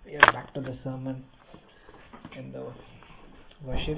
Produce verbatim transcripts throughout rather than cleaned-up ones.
We are back to the sermon in the worship.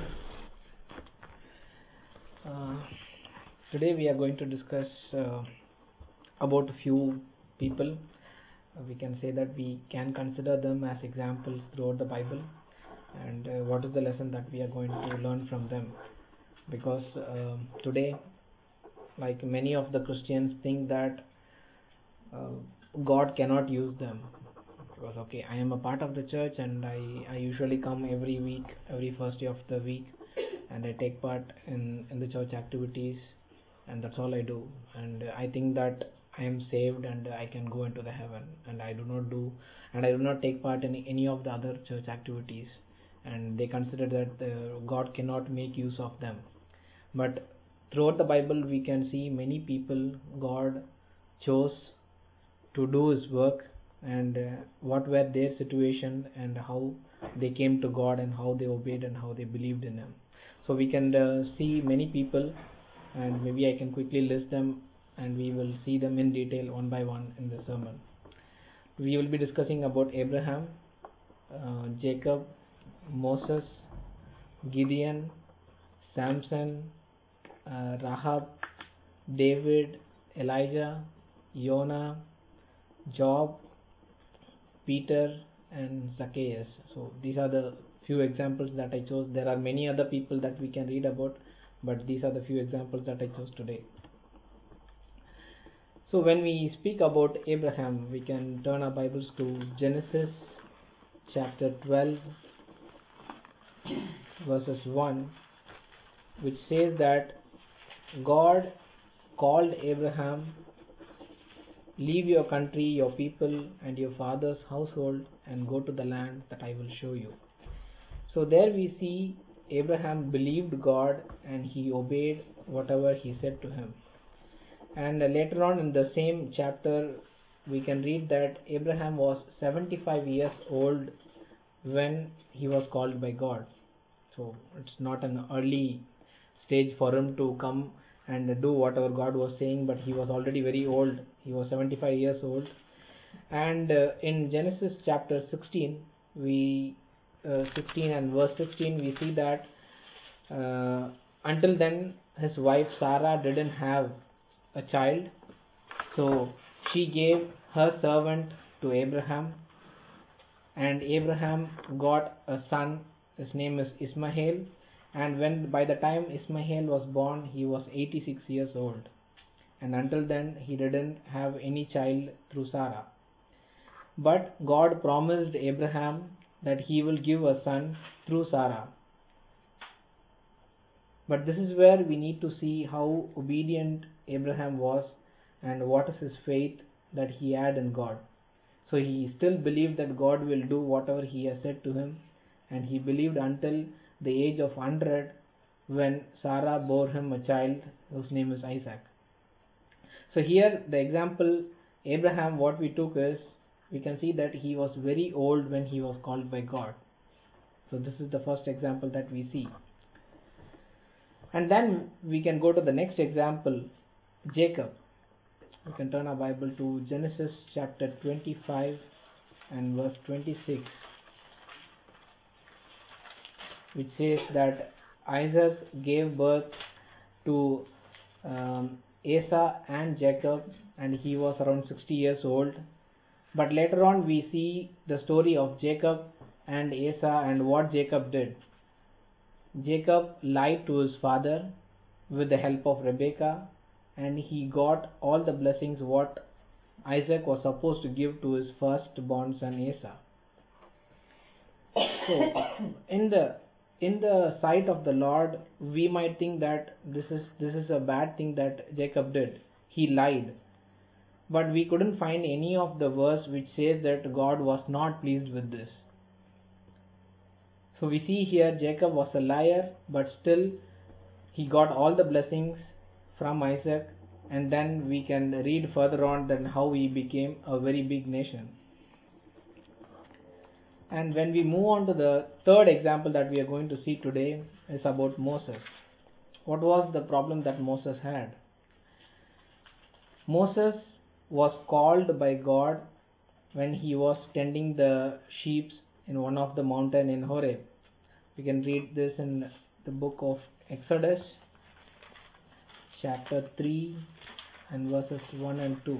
Uh, today we are going to discuss uh, about a few people. Uh, we can say that we can consider them as examples throughout the Bible, and uh, what is the lesson that we are going to learn from them. Because uh, today, like many of the Christians think that uh, God cannot use them. Because okay, I am a part of the church and I, I usually come every week, every first day of the week, and I take part in, in the church activities, and that's all I do. And I think that I am saved and I can go into the heaven, and I do not do and I do not take part in any of the other church activities, and they consider that uh, God cannot make use of them. But throughout the Bible we can see many people God chose to do His work, and uh, what were their situation and how they came to God and how they obeyed and how they believed in Him. So we can uh, see many people, and maybe I can quickly list them and we will see them in detail one by one in the sermon. We will be discussing about Abraham, uh, Jacob, Moses, Gideon, Samson, uh, Rahab, David, Elijah, Jonah, Job, Peter, and Zacchaeus. So these are the few examples that I chose. There are many other people that we can read about, but these are the few examples that I chose today. So when we speak about Abraham, we can turn our Bibles to Genesis chapter twelve verses one, which says that God called Abraham, "Leave your country, your people, and your father's household, and go to the land that I will show you." So there we see Abraham believed God and he obeyed whatever He said to him. And later on in the same chapter, we can read that Abraham was seventy-five years old when he was called by God. So it's not an early stage for him to come and do whatever God was saying, but he was already very old. He was seventy-five years old. And uh, in Genesis chapter sixteen, we uh, sixteen and verse sixteen, we see that uh, until then his wife Sarah didn't have a child, so she gave her servant to Abraham, and Abraham got a son. His name is Ishmael. And when by the time Ishmael was born, he was eighty-six years old, and until then he didn't have any child through Sarah. But God promised Abraham that He will give a son through Sarah. But this is where we need to see how obedient Abraham was and what is his faith that he had in God. So he still believed that God will do whatever He has said to him, and he believed until the age of one hundred, when Sarah bore him a child whose name is Isaac. So here the example Abraham, what we took is, we can see that he was very old when he was called by God. So this is the first example that we see. And then we can go to the next example, Jacob. We can turn our Bible to Genesis chapter twenty-five and verse twenty-six, which says that Isaac gave birth to um, Esau and Jacob, and he was around sixty years old. But later on we see the story of Jacob and Esau and what Jacob did. Jacob lied to his father with the help of Rebekah, and he got all the blessings what Isaac was supposed to give to his firstborn son Esau. So in the in the sight of the Lord, we might think that this is this is a bad thing that Jacob did. He lied. But we couldn't find any of the verse which says that God was not pleased with this. So we see here Jacob was a liar, but still he got all the blessings from Isaac, and then we can read further on then how he became a very big nation. And when we move on to the third example that we are going to see today is about Moses. What was the problem that Moses had? Moses was called by God when he was tending the sheep in one of the mountain in Horeb. We can read this in the book of Exodus, chapter three and verses one and two.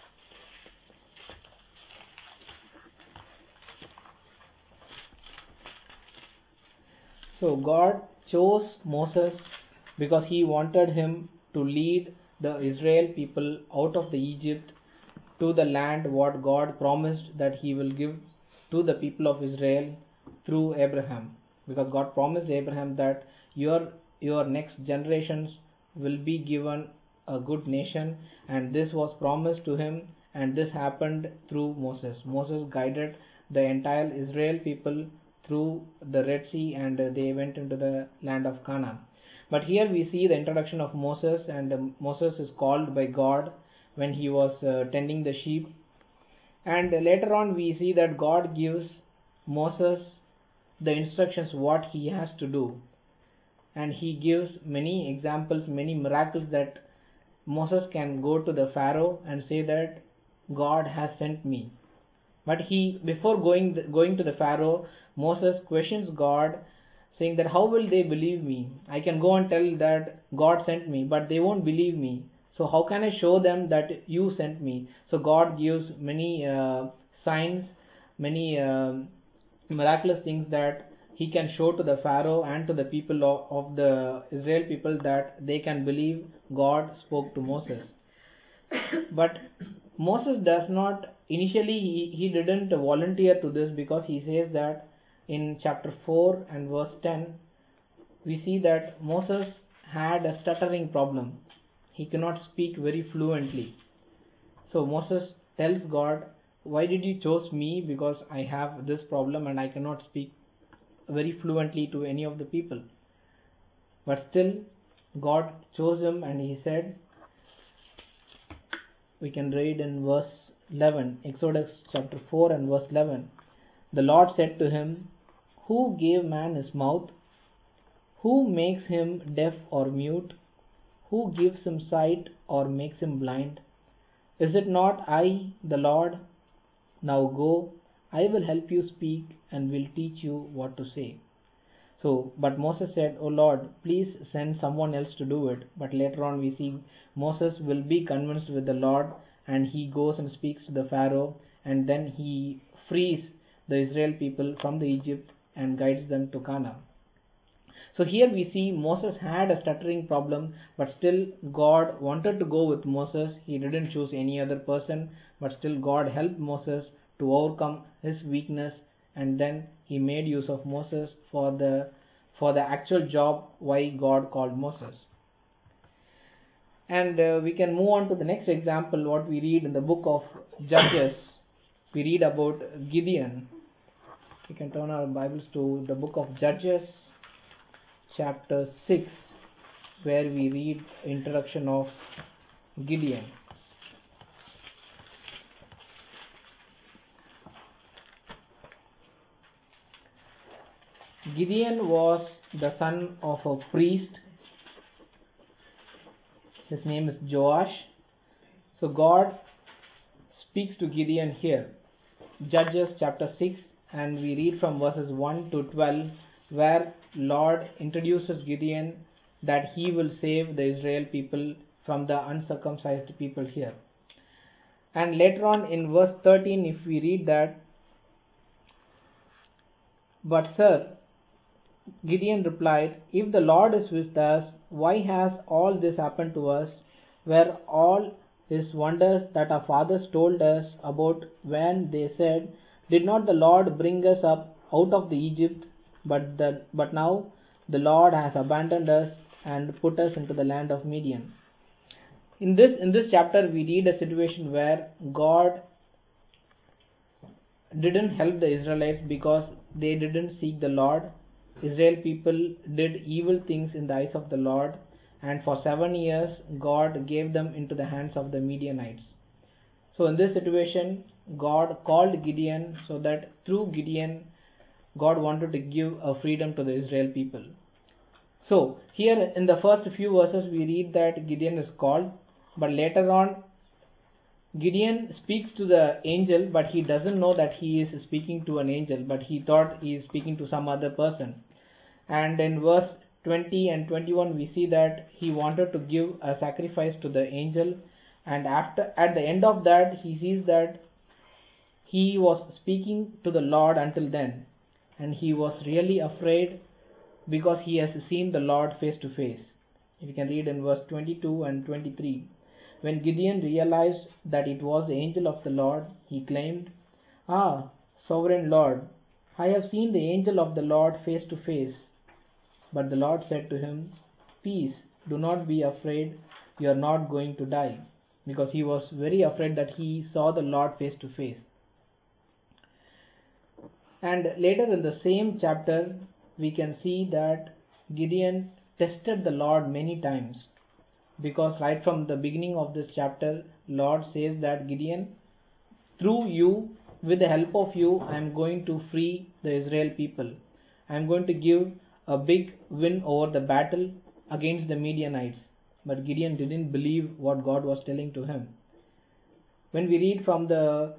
So God chose Moses because he wanted him to lead the Israel people out of the Egypt to the land what God promised that he will give to the people of Israel through Abraham. Because God promised Abraham that your your next generations will be given a good nation, and this was promised to him, and this happened through Moses. Moses guided the entire Israel people through the Red Sea, and they went into the land of Canaan. But here we see the introduction of Moses, and Moses is called by God when he was uh, tending the sheep. And later on we see that God gives Moses the instructions what he has to do, and he gives many examples, many miracles that Moses can go to the Pharaoh and say that God has sent me. But he, before going going to the Pharaoh, Moses questions God, saying that how will they believe me? I can go and tell that God sent me, but they won't believe me. So how can I show them that you sent me? So God gives many uh, signs, many uh, miraculous things that he can show to the Pharaoh and to the people of, of the Israel people, that they can believe God spoke to Moses. But Moses does not, initially he, he didn't volunteer to this, because he says that in chapter four and verse ten, we see that Moses had a stuttering problem. He cannot speak very fluently. So Moses tells God, why did you choose me? Because I have this problem and I cannot speak very fluently to any of the people. But still God chose him, and he said, we can read in verse eleven, Exodus chapter four and verse eleven. The Lord said to him, who gave man his mouth? Who makes him deaf or mute? Who gives him sight or makes him blind? Is it not I, the Lord? Now go, I will help you speak and will teach you what to say. So, but Moses said, O Lord, please send someone else to do it. But later on we see Moses will be convinced with the Lord, and he goes and speaks to the Pharaoh, and then he frees the Israel people from the Egypt and guides them to Canaan. So here we see Moses had a stuttering problem, but still God wanted to go with Moses. He didn't choose any other person, but still God helped Moses to overcome his weakness, and then he made use of Moses for the for the actual job why God called Moses. And uh, we can move on to the next example, what we read in the book of Judges. We read about Gideon. We can turn our Bibles to the book of Judges, chapter six, where we read introduction of Gideon. Gideon was the son of a priest. His name is Joash. So God speaks to Gideon here. Judges chapter six, and we read from verses one to twelve, where Lord introduces Gideon that he will save the Israel people from the uncircumcised people here. And later on in verse thirteen, if we read that, but sir, Gideon replied, if the Lord is with us, why has all this happened to us? Were all his wonders that our fathers told us about when they said, did not the Lord bring us up out of the Egypt? But the, but now the Lord has abandoned us and put us into the land of Midian. In this in this chapter we read a situation where God didn't help the Israelites because they didn't seek the Lord. Israel people did evil things in the eyes of the Lord, and for seven years God gave them into the hands of the Midianites. So in this situation God called Gideon, so that through Gideon God wanted to give a freedom to the Israel people. So here in the first few verses we read that Gideon is called, but later on Gideon speaks to the angel, but he doesn't know that he is speaking to an angel, but he thought he is speaking to some other person. And in verse twenty and twenty-one we see that he wanted to give a sacrifice to the angel, and after at the end of that he sees that he was speaking to the Lord until then, and he was really afraid because he has seen the Lord face to face. You can read in verse twenty-two and twenty-three. When Gideon realized that it was the angel of the Lord, he claimed, "Ah, sovereign Lord, I have seen the angel of the Lord face to face." But the Lord said to him, "Peace, do not be afraid, you are not going to die," because he was very afraid that he saw the Lord face to face. And later in the same chapter, we can see that Gideon tested the Lord many times, because right from the beginning of this chapter, Lord says that Gideon, through you, with the help of you, I am going to free the Israel people. I am going to give a big win over the battle against the Midianites. But Gideon didn't believe what God was telling to him. When we read from the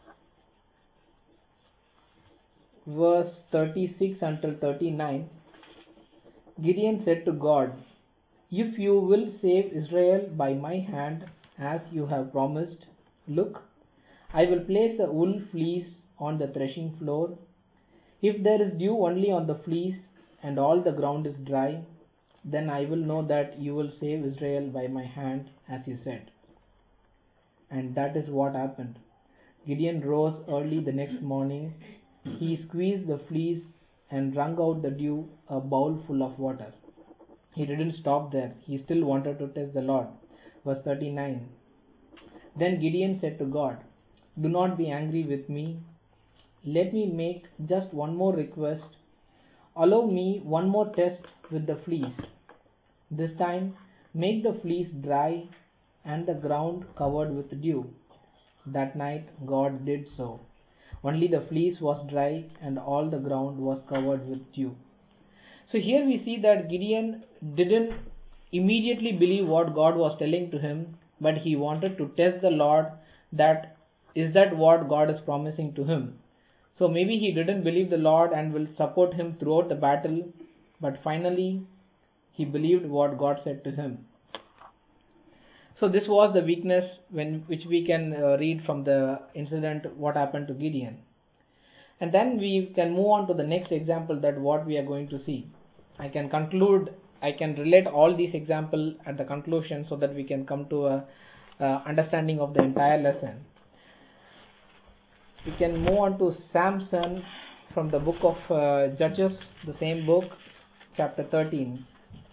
verse thirty-six until thirty-nine, Gideon said to God, "If you will save Israel by my hand, as you have promised, look, I will place a wool fleece on the threshing floor. If there is dew only on the fleece, and all the ground is dry, then I will know that you will save Israel by my hand, as you said." And that is what happened. Gideon rose early the next morning. He squeezed the fleece and wrung out the dew, a bowl full of water. He didn't stop there. He still wanted to test the Lord. Verse thirty-nine. Then Gideon said to God, "Do not be angry with me. Let me make just one more request. Allow me one more test with the fleece. This time, make the fleece dry and the ground covered with dew." That night, God did so. Only the fleece was dry and all the ground was covered with dew. So here we see that Gideon didn't immediately believe what God was telling to him, but he wanted to test the Lord, that is that what God is promising to him. So maybe he didn't believe the Lord and will support him throughout the battle, but finally he believed what God said to him. So this was the weakness when which we can uh, read from the incident what happened to Gideon. And then we can move on to the next example, that what we are going to see. I can conclude, I can relate all these examples at the conclusion so that we can come to a uh, understanding of the entire lesson. We can move on to Samson from the book of uh, Judges, the same book, chapter thirteen.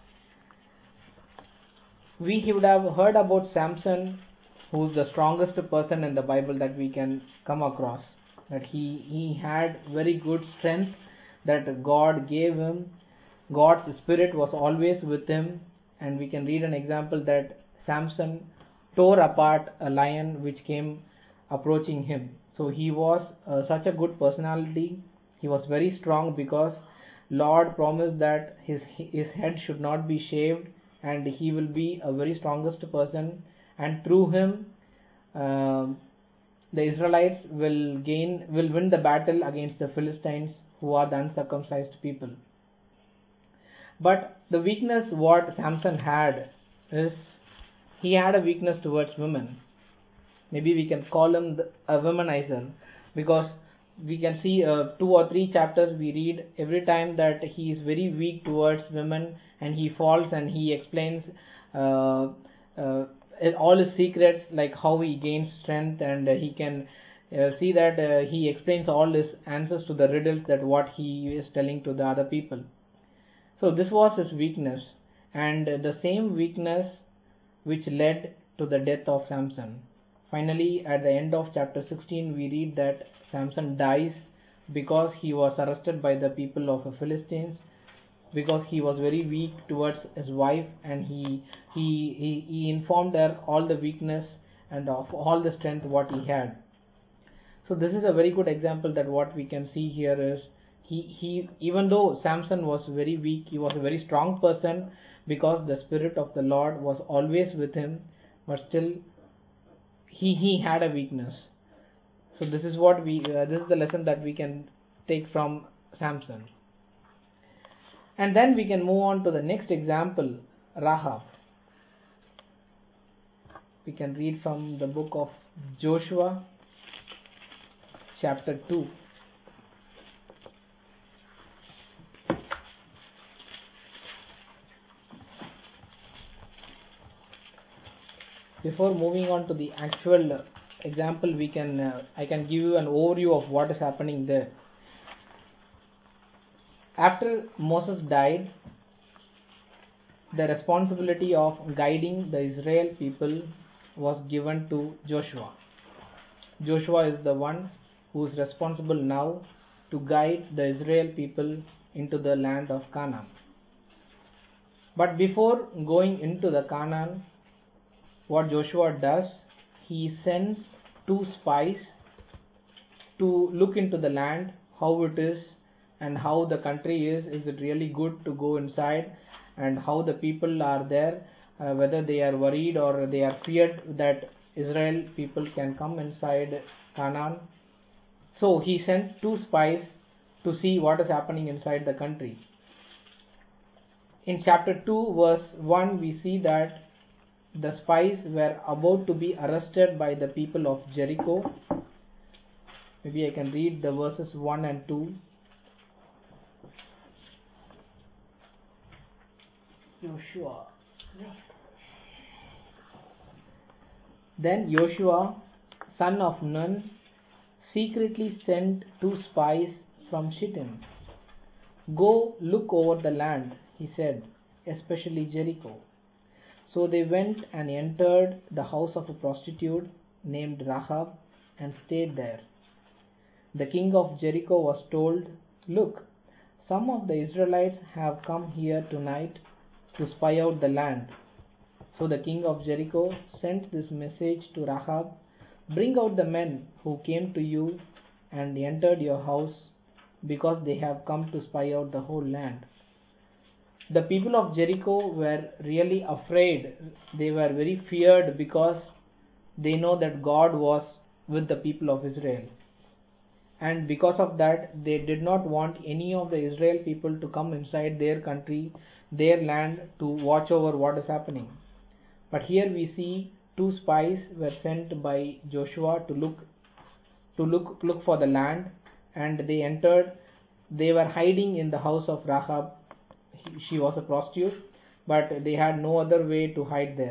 We would have heard about Samson, who is the strongest person in the Bible that we can come across. That he, he had very good strength that God gave him. God's spirit was always with him. And we can read an example that Samson tore apart a lion which came approaching him. So he was uh, such a good personality. He was very strong because Lord promised that his his head should not be shaved, and he will be a very strongest person, and through him uh, the Israelites will gain will win the battle against the Philistines, who are the uncircumcised people. But the weakness what Samson had is he had a weakness towards women. Maybe we can call him a womanizer, because we can see uh, two or three chapters we read every time that he is very weak towards women, and he falls and he explains uh, uh, all his secrets, like how he gains strength, and uh, he can uh, see that uh, he explains all his answers to the riddles that what he is telling to the other people. So this was his weakness, and the same weakness which led to the death of Samson. Finally, at the end of chapter sixteen, we read that Samson dies because he was arrested by the people of the Philistines, because he was very weak towards his wife, and he he he, he informed her all the weakness and of all the strength what he had. So this is a very good example that what we can see here is he he even though Samson was very weak, he was a very strong person because the Spirit of the Lord was always with him, but still he he had a weakness. So this is what we uh, this is the lesson that we can take from Samson. And then we can move on to the next example, Rahab. We can read from the book of Joshua, chapter two. Before moving on to the actual example, we can uh, I can give you an overview of what is happening there. After Moses died, the responsibility of guiding the Israel people was given to Joshua. Joshua is the one who is responsible now to guide the Israel people into the land of Canaan. But before going into the Canaan, what Joshua does, he sends two spies to look into the land, how it is and how the country is. Is it really good to go inside, and how the people are there, uh, whether they are worried or they are feared that Israel people can come inside Canaan. So he sent two spies to see what is happening inside the country. In chapter two verse one, we see that the spies were about to be arrested by the people of Jericho. Maybe I can read the verses one and two. Joshua. Then Joshua, son of Nun, secretly sent two spies from Shittim. Go look over the land, he said, especially Jericho. So they went and entered the house of a prostitute named Rahab and stayed there. The king of Jericho was told, look, some of the Israelites have come here tonight to spy out the land. So the king of Jericho sent this message to Rahab, bring out the men who came to you and entered your house, because they have come to spy out the whole land. The people of Jericho were really afraid. They were very feared because they know that God was with the people of Israel. And because of that, they did not want any of the Israel people to come inside their country, their land, to watch over what is happening. But here we see two spies were sent by Joshua to look to look look for the land, and they entered. They were hiding in the house of Rahab. She was a prostitute, but they had no other way to hide there.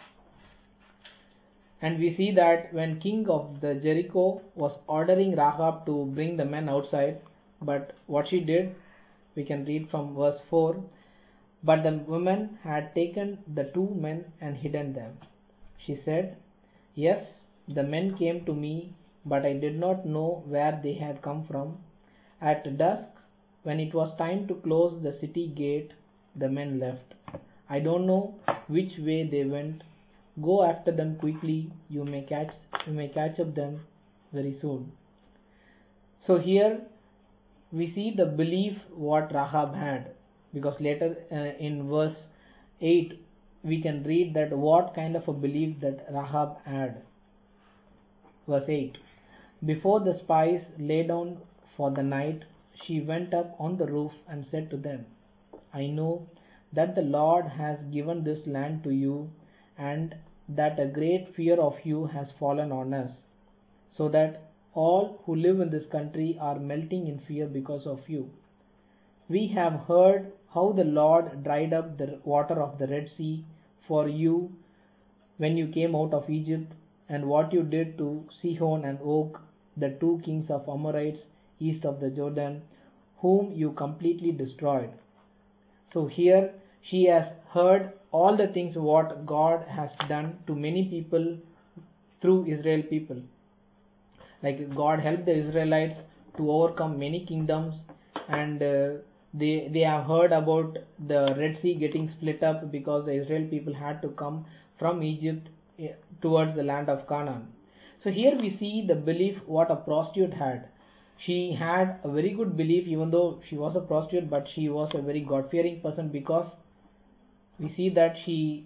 And we see that when king of the Jericho was ordering Rahab to bring the men outside, but what she did, we can read from verse four. But the woman had taken the two men and hidden them. She said, yes, the men came to me, but I did not know where they had come from. At dusk, when it was time to close the city gate, the men left. I don't know which way they went. Go after them quickly. You may catch you may catch up them very soon. So here we see the belief what Rahab had, because later uh, in verse eight we can read that what kind of a belief that Rahab had. Verse eight. Before the spies lay down for the night, she went up on the roof and said to them, I know that the Lord has given this land to you, and that a great fear of you has fallen on us, so that all who live in this country are melting in fear because of you. We have heard how the Lord dried up the water of the Red Sea for you when you came out of Egypt, and what you did to Sihon and Og, the two kings of Amorites east of the Jordan, whom you completely destroyed. So here she has heard all the things what God has done to many people through Israel people. Like God helped the Israelites to overcome many kingdoms, and uh, they they have heard about the Red Sea getting split up because the Israel people had to come from Egypt towards the land of Canaan. So here we see the belief what a prostitute had. She had a very good belief, even though she was a prostitute, but she was a very God-fearing person, because we see that she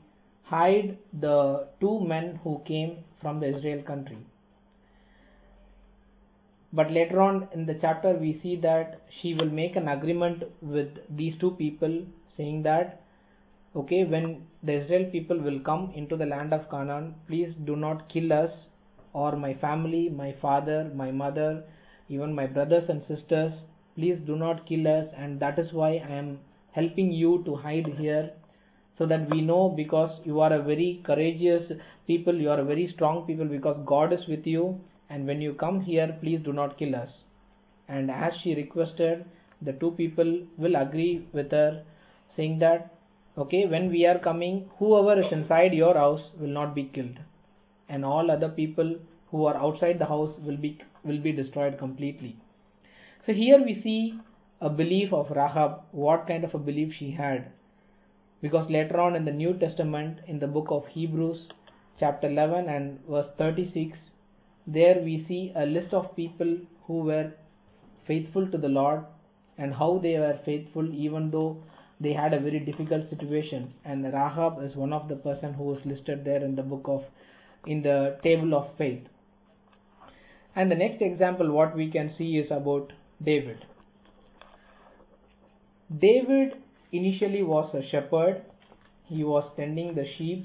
hide the two men who came from the Israel country. But later on in the chapter we see that she will make an agreement with these two people, saying that, okay, when the Israel people will come into the land of Canaan, please do not kill us or my family, my father, my mother, even my brothers and sisters. Please do not kill us, and that is why I am helping you to hide here, so that we know, because you are a very courageous people, you are a very strong people, because God is with you, and when you come here, please do not kill us. And as she requested, the two people will agree with her, saying that, okay, when we are coming, whoever is inside your house will not be killed, and all other people who are outside the house will be will be destroyed completely. So here we see a belief of Rahab, what kind of a belief she had. Because later on in the New Testament, in the book of Hebrews, chapter eleven and verse thirty-six, there we see a list of people who were faithful to the Lord, and how they were faithful even though they had a very difficult situation. And Rahab is one of the person who is listed there in the book of, in the table of faith. And the next example what we can see is about David. David initially was a shepherd. He was tending the sheep,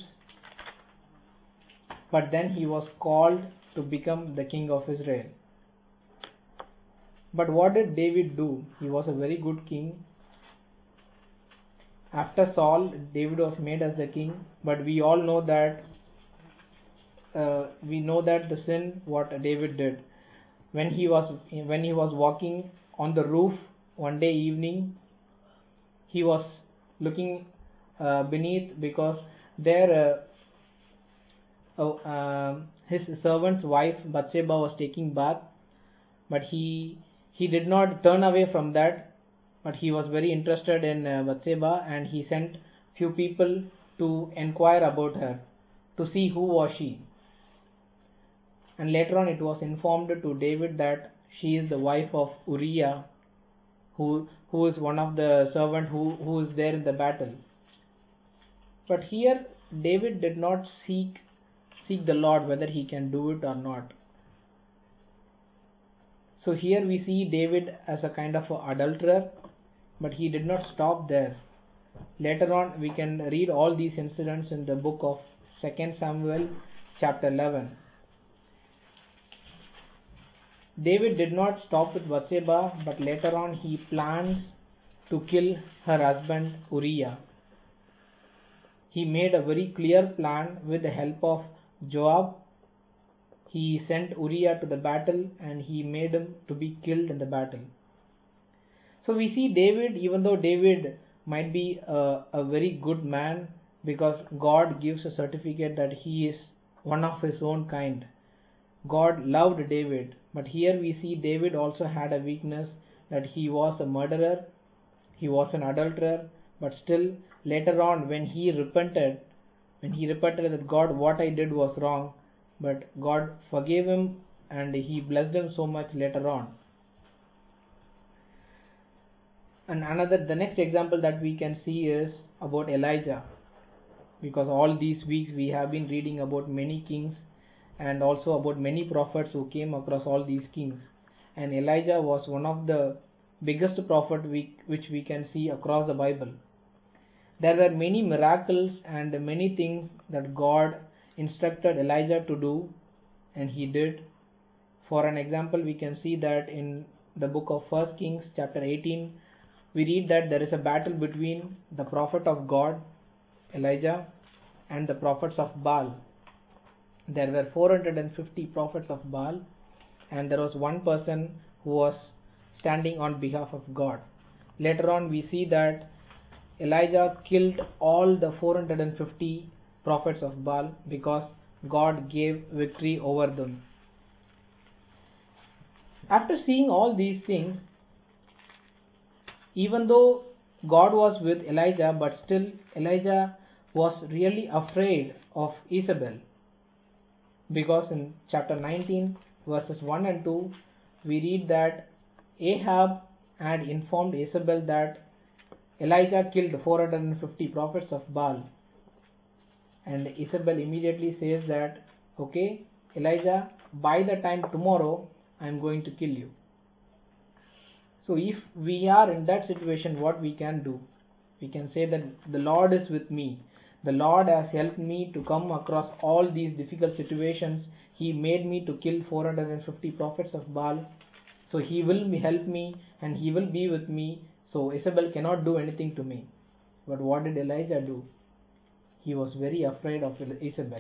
but then he was called to become the king of Israel. But what did David do? He was a very good king. After Saul, David was made as the king, but we all know that uh, we know that the sin what David did when he was when he was walking on the roof one day evening. He was looking uh, beneath, because there uh, uh, uh, his servant's wife Bathsheba was taking bath, but he he did not turn away from that, but he was very interested in uh, Bathsheba, and he sent few people to inquire about her, to see who was she. And later on it was informed to David that she is the wife of Uriah, who who is one of the servant who, who is there in the battle. But here David did not seek seek the Lord whether he can do it or not. So here we see David as a kind of a adulterer, but he did not stop there. Later on we can read all these incidents in the book of Second Samuel chapter eleven. David did not stop with Bathsheba, but later on he plans to kill her husband Uriah. He made a very clear plan with the help of Joab. He sent Uriah to the battle and he made him to be killed in the battle. So we see David, even though David might be a, a very good man, because God gives a certificate that he is one of his own kind. God loved David, but here we see David also had a weakness, that he was a murderer, he was an adulterer, but still later on when he repented, when he repented that God, what I did was wrong, but God forgave him and he blessed him so much later on. And another, the next example that we can see is about Elijah, because all these weeks we have been reading about many kings and also about many prophets who came across all these kings, and Elijah was one of the biggest prophet we, which we can see across the Bible. There were many miracles and many things that God instructed Elijah to do, and he did. For an example, we can see that in the book of First Kings chapter eighteen, we read that there is a battle between the prophet of God, Elijah, and the prophets of Baal. There were four hundred fifty prophets of Baal, and there was one person who was standing on behalf of God. Later on we see that Elijah killed all the four hundred fifty prophets of Baal because God gave victory over them. After seeing all these things, even though God was with Elijah, but still Elijah was really afraid of Jezebel. Because in chapter nineteen verses one and two we read that Ahab had informed Jezebel that Elijah killed four hundred fifty prophets of Baal, And Isabel immediately says that, okay, Elijah, by the time tomorrow, I am going to kill you. So if we are in that situation, what we can do? We can say that the Lord is with me. The Lord has helped me to come across all these difficult situations. He made me to kill four hundred fifty prophets of Baal. So He will help me and He will be with me. So Isabel cannot do anything to me. But what did Elijah do? He was very afraid of Isabel.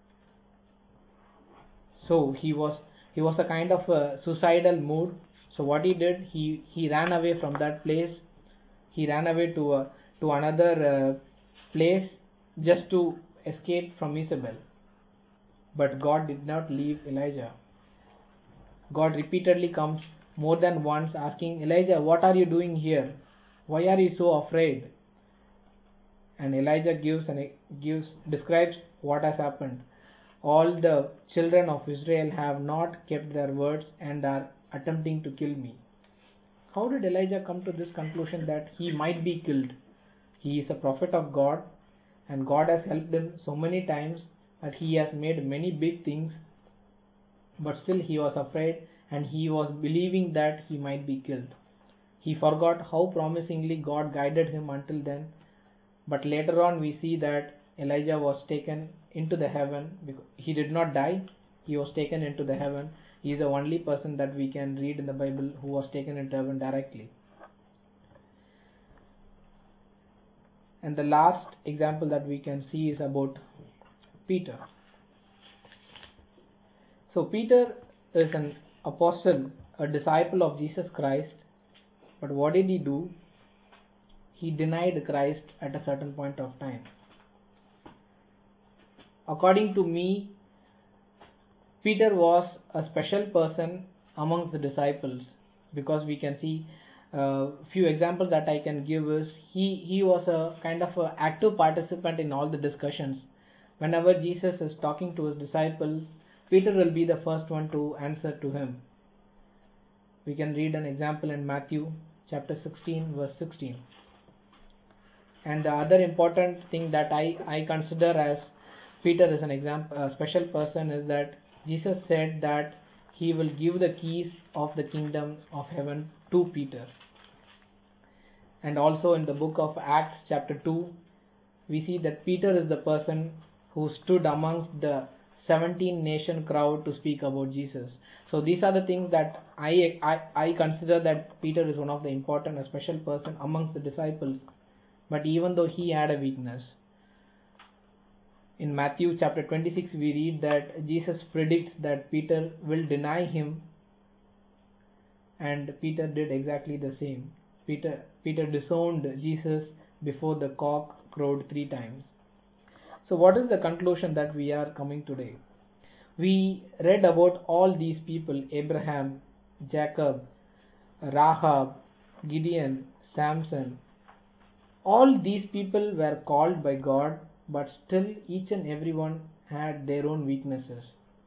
So he was he was a kind of a suicidal mood. So what he did, he he ran away from that place. He ran away to a, to another uh, place just to escape from Isabel. But God did not leave Elijah. God repeatedly comes more than once asking, Elijah, what are you doing here? Why are you so afraid? And Elijah gives and gives describes what has happened. All the children of Israel have not kept their words and are attempting to kill me. How did Elijah come to this conclusion that he might be killed? He is a prophet of God, and God has helped him so many times that he has made many big things, but still he was afraid and he was believing that he might be killed. He forgot how promisingly God guided him until then, but later on we see that Elijah was taken into the heaven. He did not die, he was taken into the heaven. He is the only person that we can read in the Bible who was taken into heaven directly. And the last example that we can see is about Peter. So Peter is an apostle, a disciple of Jesus Christ. But what did he do? He denied Christ at a certain point of time. According to me, Peter was a special person amongst the disciples, because we can see a uh, few examples that I can give is he, he was a kind of a active participant in all the discussions. Whenever Jesus is talking to his disciples, Peter will be the first one to answer to him. We can read an example in Matthew chapter sixteen verse sixteen. And the other important thing that I, I consider as Peter is an example, a special person, is that Jesus said that he will give the keys of the kingdom of heaven to Peter. And also in the book of Acts chapter two, we see that Peter is the person who stood amongst the seventeen nation crowd to speak about Jesus. So these are the things that I, I, I consider that Peter is one of the important, a special person amongst the disciples. But even though he had a weakness, in Matthew chapter twenty-six we read that Jesus predicts that Peter will deny him, and Peter did exactly the same. Peter, Peter disowned Jesus before the cock crowed three times. So what is the conclusion that we are coming today? We read about all these people: Abraham, Jacob, Rahab, Gideon, Samson. All these people were called by God, but still each and everyone had their own weaknesses.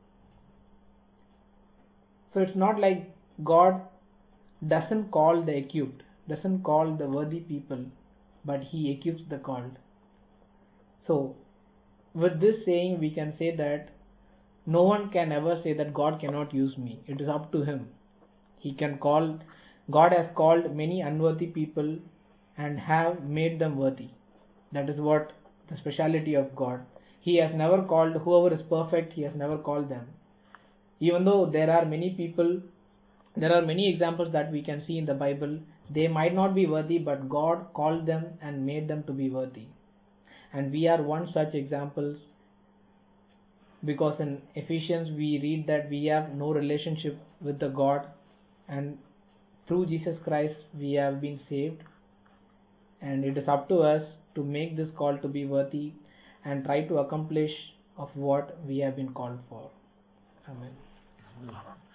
So it's not like God doesn't call the equipped, doesn't call the worthy people, but He equips the called. So with this saying we can say that no one can ever say that God cannot use me. It is up to Him. He can call. God has called many unworthy people and have made them worthy. That is what the speciality of God. He has never called whoever is perfect, He has never called them. Even though there are many people, there are many examples that we can see in the Bible, they might not be worthy, but God called them and made them to be worthy. And we are one such examples, because in Ephesians we read that we have no relationship with the God, and through Jesus Christ we have been saved. And it is up to us to make this call to be worthy and try to accomplish of what we have been called for. Amen.